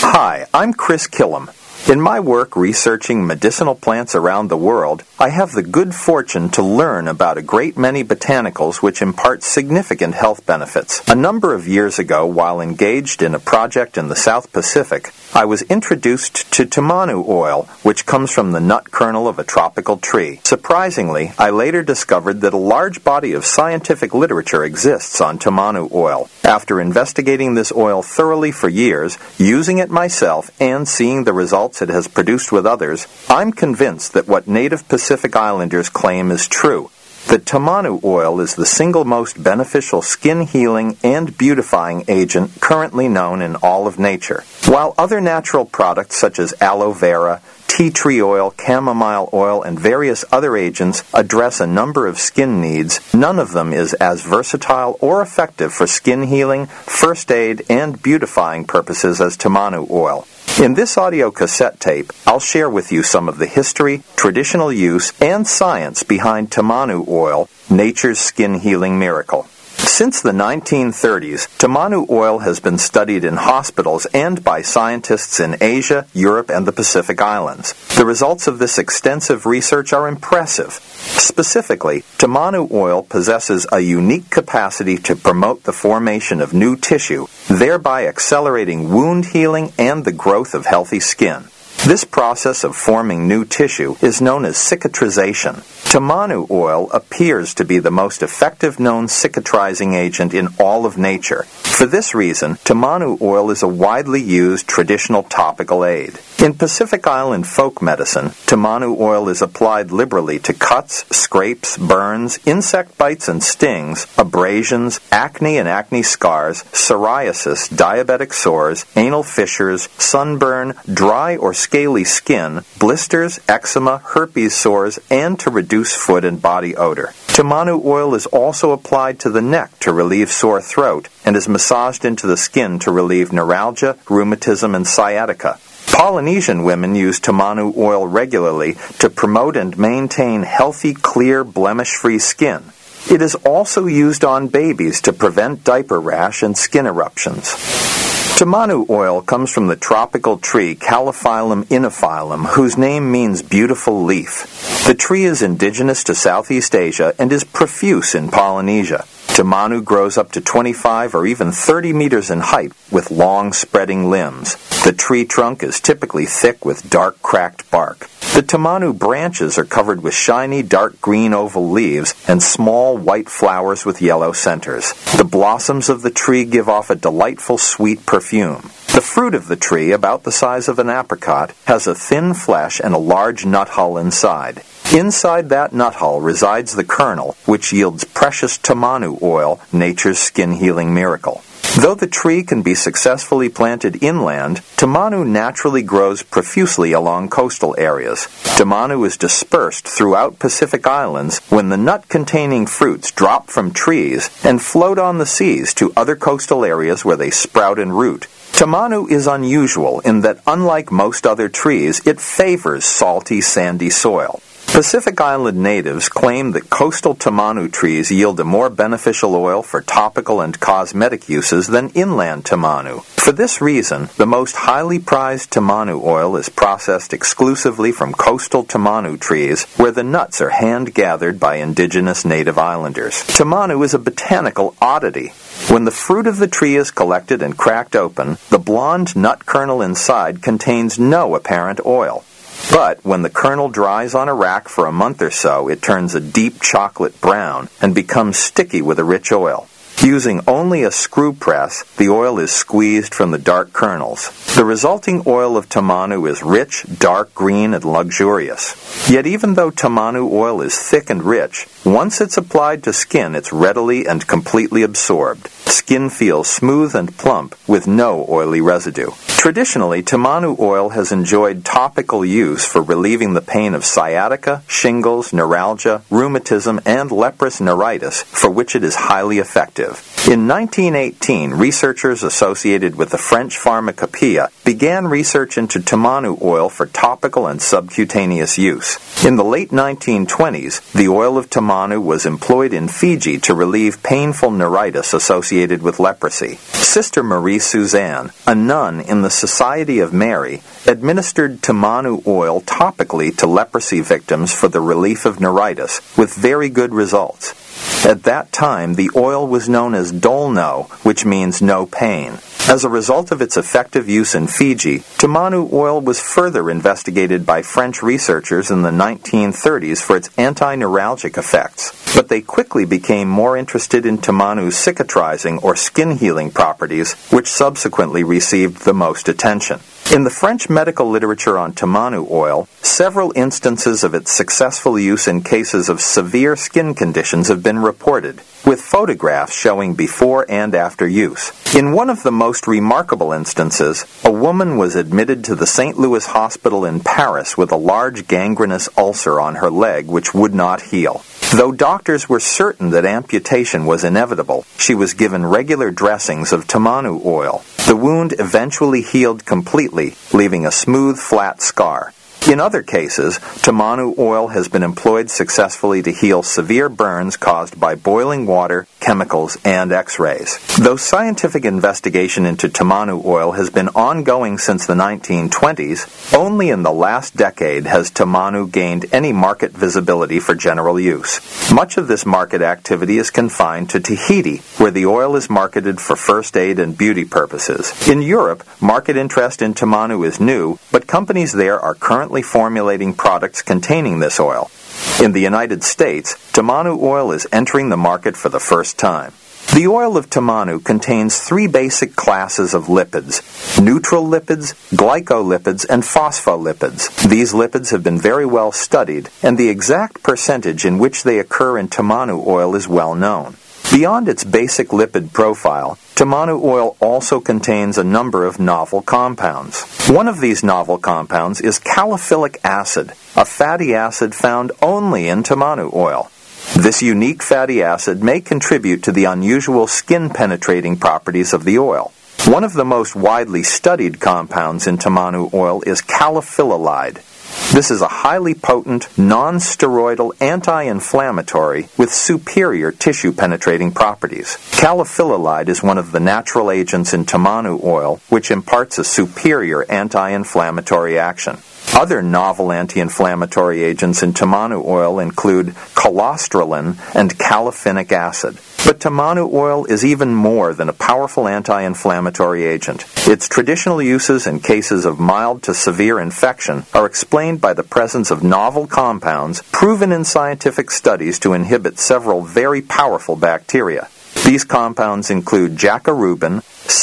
Hi, I'm Chris Killam. In my work researching medicinal plants around the world, I have the good fortune to learn about a great many botanicals which impart significant health benefits. A number of years ago, while engaged in a project in the South Pacific, I was introduced to tamanu oil, which comes from the nut kernel of a tropical tree. Surprisingly, I later discovered that a large body of scientific literature exists on tamanu oil. After investigating this oil thoroughly for years, using it myself, and seeing the results it has produced with others, I'm convinced that what native Pacific Islanders claim is true, that tamanu oil is the single most beneficial skin healing and beautifying agent currently known in all of nature. While other natural products such as aloe vera, tea tree oil, chamomile oil, and various other agents address a number of skin needs, none of them is as versatile or effective for skin healing, first aid, and beautifying purposes as tamanu oil. In this audio cassette tape, I'll share with you some of the history, traditional use, and science behind tamanu oil, nature's skin healing miracle. Since the 1930s, tamanu oil has been studied in hospitals and by scientists in Asia, Europe, and the Pacific Islands. The results of this extensive research are impressive. Specifically, tamanu oil possesses a unique capacity to promote the formation of new tissue, thereby accelerating wound healing and the growth of healthy skin. This process of forming new tissue is known as cicatrization. Tamanu oil appears to be the most effective known cicatrizing agent in all of nature. For this reason, tamanu oil is a widely used traditional topical aid. In Pacific Island folk medicine, tamanu oil is applied liberally to cuts, scrapes, burns, insect bites and stings, abrasions, acne and acne scars, psoriasis, diabetic sores, anal fissures, sunburn, dry or scaly skin, blisters, eczema, herpes sores, and to reduce foot and body odor. Tamanu oil is also applied to the neck to relieve sore throat and is massaged into the skin to relieve neuralgia, rheumatism, and sciatica. Polynesian women use tamanu oil regularly to promote and maintain healthy, clear, blemish-free skin. It is also used on babies to prevent diaper rash and skin eruptions. Tamanu oil comes from the tropical tree Calophyllum inophyllum, whose name means beautiful leaf. The tree is indigenous to Southeast Asia and is profuse in Polynesia. Tamanu grows up to 25 or even 30 meters in height with long spreading limbs. The tree trunk is typically thick with dark cracked bark. The tamanu branches are covered with shiny dark green oval leaves and small white flowers with yellow centers. The blossoms of the tree give off a delightful sweet perfume. The fruit of the tree, about the size of an apricot, has a thin flesh and a large nut hull inside. Inside that nut hull resides the kernel, which yields precious tamanu oil, nature's skin-healing miracle. Though the tree can be successfully planted inland, tamanu naturally grows profusely along coastal areas. Tamanu is dispersed throughout Pacific Islands when the nut-containing fruits drop from trees and float on the seas to other coastal areas where they sprout and root. Tamanu is unusual in that, unlike most other trees, it favors salty, sandy soil. Pacific Island natives claim that coastal tamanu trees yield a more beneficial oil for topical and cosmetic uses than inland tamanu. For this reason, the most highly prized tamanu oil is processed exclusively from coastal tamanu trees, where the nuts are hand-gathered by indigenous native islanders. Tamanu is a botanical oddity. When the fruit of the tree is collected and cracked open, the blonde nut kernel inside contains no apparent oil. But when the kernel dries on a rack for a month or so, it turns a deep chocolate brown and becomes sticky with a rich oil. Using only a screw press, the oil is squeezed from the dark kernels. The resulting oil of tamanu is rich, dark green, and luxurious. Yet even though tamanu oil is thick and rich, once it's applied to skin, it's readily and completely absorbed. Skin feels smooth and plump with no oily residue. Traditionally, tamanu oil has enjoyed topical use for relieving the pain of sciatica, shingles, neuralgia, rheumatism, and leprous neuritis, for which it is highly effective. effective. In 1918, researchers associated with the French Pharmacopoeia began research into tamanu oil for topical and subcutaneous use. In the late 1920s, the oil of tamanu was employed in Fiji to relieve painful neuritis associated with leprosy. Sister Marie Suzanne, a nun in the Society of Mary, administered tamanu oil topically to leprosy victims for the relief of neuritis, with very good results. At that time, the oil was known as dolno, which means no pain. As a result of its effective use in Fiji, tamanu oil was further investigated by French researchers in the 1930s for its anti-neuralgic effects, but they quickly became more interested in tamanu's cicatrizing or skin healing properties, which subsequently received the most attention. In the French medical literature on tamanu oil, several instances of its successful use in cases of severe skin conditions have been reported, with photographs showing before and after use. In one of the most remarkable instances, a woman was admitted to the St. Louis Hospital in Paris with a large gangrenous ulcer on her leg which would not heal. Though doctors were certain that amputation was inevitable, she was given regular dressings of tamanu oil. The wound eventually healed completely, leaving a smooth, flat scar. In other cases, tamanu oil has been employed successfully to heal severe burns caused by boiling water, chemicals, and X-rays. Though scientific investigation into tamanu oil has been ongoing since the 1920s, only in the last decade has tamanu gained any market visibility for general use. Much of this market activity is confined to Tahiti, where the oil is marketed for first aid and beauty purposes. In Europe, market interest in tamanu is new, but companies there are currently formulating products containing this oil. In the United States, tamanu oil is entering the market for the first time. The oil of tamanu contains three basic classes of lipids: neutral lipids, glycolipids, and phospholipids. These lipids have been very well studied, and the exact percentage in which they occur in tamanu oil is well known. Beyond its basic lipid profile, tamanu oil also contains a number of novel compounds. One of these novel compounds is caliphyllic acid, a fatty acid found only in tamanu oil. This unique fatty acid may contribute to the unusual skin-penetrating properties of the oil. One of the most widely studied compounds in tamanu oil is caliphyllolide. This is a highly potent, non-steroidal anti-inflammatory with superior tissue-penetrating properties. Caliphyllolide is one of the natural agents in tamanu oil, which imparts a superior anti-inflammatory action. Other novel anti-inflammatory agents in tamanu oil include colostrilin and califinic acid. But tamanu oil is even more than a powerful anti-inflammatory agent. Its traditional uses in cases of mild to severe infection are explained by the presence of novel compounds proven in scientific studies to inhibit several very powerful bacteria. These compounds include jacarubin,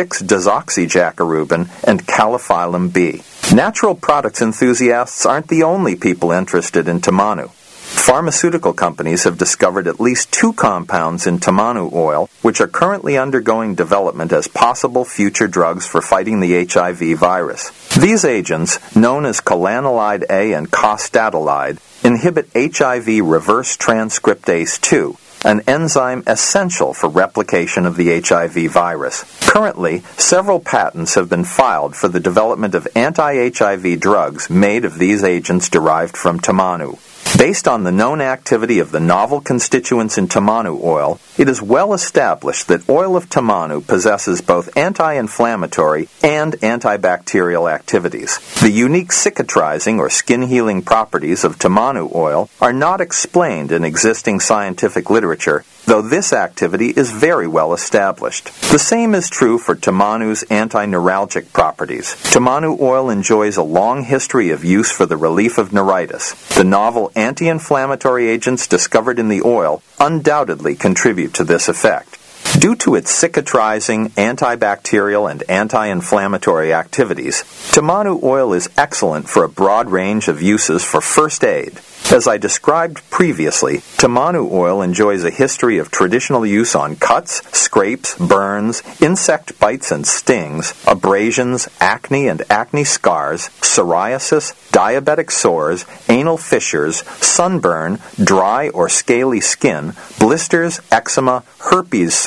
6-desoxyjacarubin, and calophyllum B. Natural products enthusiasts aren't the only people interested in tamanu. Pharmaceutical companies have discovered at least 2 compounds in tamanu oil which are currently undergoing development as possible future drugs for fighting the HIV virus. These agents, known as colanolide A and costatolide, inhibit HIV reverse transcriptase 2, an enzyme essential for replication of the HIV virus. Currently, several patents have been filed for the development of anti-HIV drugs made of these agents derived from tamanu. Based on the known activity of the novel constituents in tamanu oil, it is well established that oil of tamanu possesses both anti-inflammatory and antibacterial activities. The unique cicatrizing or skin-healing properties of tamanu oil are not explained in existing scientific literature, though this activity is very well established. The same is true for tamanu's anti-neuralgic properties. Tamanu oil enjoys a long history of use for the relief of neuritis. The novel anti-inflammatory agents discovered in the oil undoubtedly contribute to this effect. Due to its cicatrizing, antibacterial, and anti-inflammatory activities, tamanu oil is excellent for a broad range of uses for first aid. As I described previously, tamanu oil enjoys a history of traditional use on cuts, scrapes, burns, insect bites and stings, abrasions, acne and acne scars, psoriasis, diabetic sores, anal fissures, sunburn, dry or scaly skin, blisters, eczema, herpes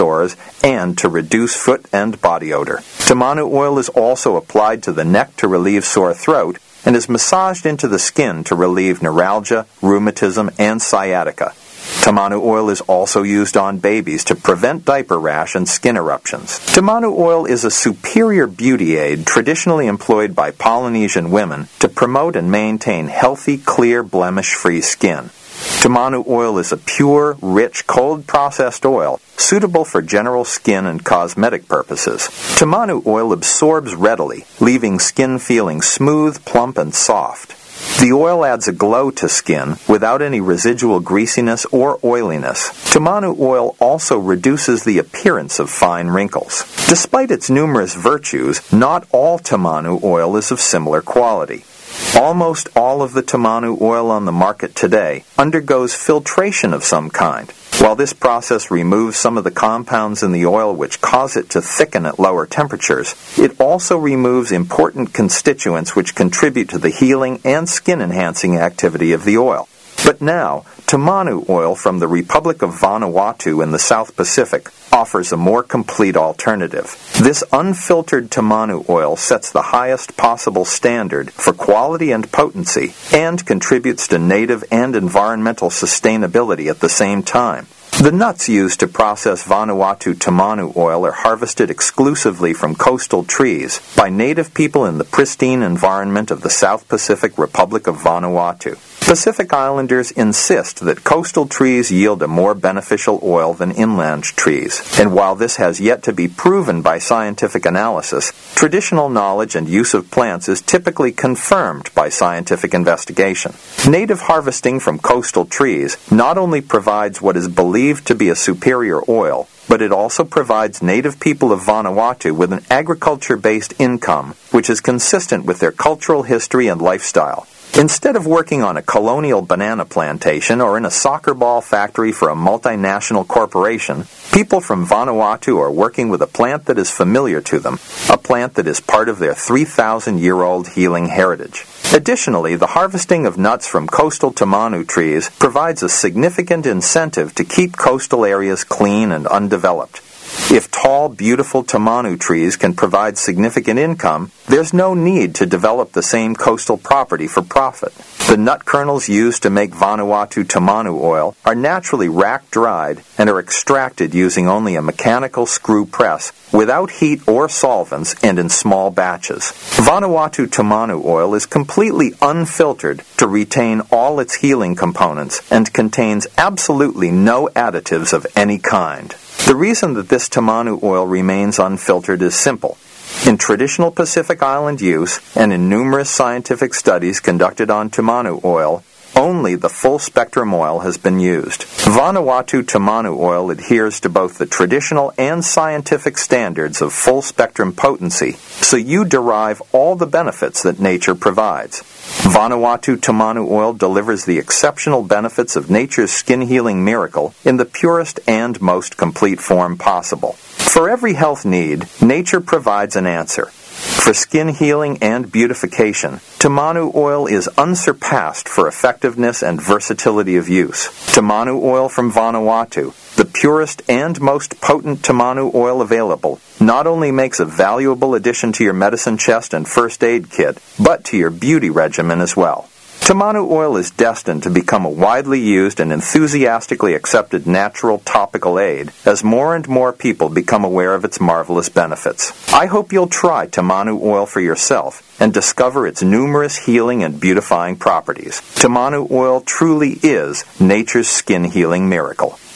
sores and to reduce foot and body odor. Tamanu oil is also applied to the neck to relieve sore throat and is massaged into the skin to relieve neuralgia, rheumatism, and sciatica. Tamanu oil is also used on babies to prevent diaper rash and skin eruptions. Tamanu oil is a superior beauty aid traditionally employed by Polynesian women to promote and maintain healthy, clear, blemish-free skin. Tamanu oil is a pure, rich, cold-processed oil suitable for general skin and cosmetic purposes. Tamanu oil absorbs readily, leaving skin feeling smooth, plump, and soft. The oil adds a glow to skin without any residual greasiness or oiliness. Tamanu oil also reduces the appearance of fine wrinkles. Despite its numerous virtues, not all Tamanu oil is of similar quality. Almost all of the Tamanu oil on the market today undergoes filtration of some kind. While this process removes some of the compounds in the oil which cause it to thicken at lower temperatures, it also removes important constituents which contribute to the healing and skin-enhancing activity of the oil. But now, Tamanu oil from the Republic of Vanuatu in the South Pacific offers a more complete alternative. This unfiltered Tamanu oil sets the highest possible standard for quality and potency and contributes to native and environmental sustainability at the same time. The nuts used to process Vanuatu Tamanu oil are harvested exclusively from coastal trees by native people in the pristine environment of the South Pacific Republic of Vanuatu. Pacific Islanders insist that coastal trees yield a more beneficial oil than inland trees, and while this has yet to be proven by scientific analysis, traditional knowledge and use of plants is typically confirmed by scientific investigation. Native harvesting from coastal trees not only provides what is believed to be a superior oil, but it also provides native people of Vanuatu with an agriculture-based income, which is consistent with their cultural history and lifestyle. Instead of working on a colonial banana plantation or in a soccer ball factory for a multinational corporation, people from Vanuatu are working with a plant that is familiar to them, a plant that is part of their 3,000-year-old healing heritage. Additionally, the harvesting of nuts from coastal Tamanu trees provides a significant incentive to keep coastal areas clean and undeveloped. If tall, beautiful Tamanu trees can provide significant income, there's no need to develop the same coastal property for profit. The nut kernels used to make Vanuatu Tamanu oil are naturally rack-dried and are extracted using only a mechanical screw press without heat or solvents and in small batches. Vanuatu Tamanu oil is completely unfiltered to retain all its healing components and contains absolutely no additives of any kind. The reason that this Tamanu oil remains unfiltered is simple. In traditional Pacific Island use, and in numerous scientific studies conducted on Tamanu oil, only the full-spectrum oil has been used. Vanuatu Tamanu oil adheres to both the traditional and scientific standards of full-spectrum potency, so you derive all the benefits that nature provides. Vanuatu Tamanu oil delivers the exceptional benefits of nature's skin-healing miracle in the purest and most complete form possible. For every health need, nature provides an answer. For skin healing and beautification, Tamanu oil is unsurpassed for effectiveness and versatility of use. Tamanu oil from Vanuatu, the purest and most potent Tamanu oil available, not only makes a valuable addition to your medicine chest and first aid kit, but to your beauty regimen as well. Tamanu oil is destined to become a widely used and enthusiastically accepted natural topical aid as more and more people become aware of its marvelous benefits. I hope you'll try Tamanu oil for yourself and discover its numerous healing and beautifying properties. Tamanu oil truly is nature's skin healing miracle.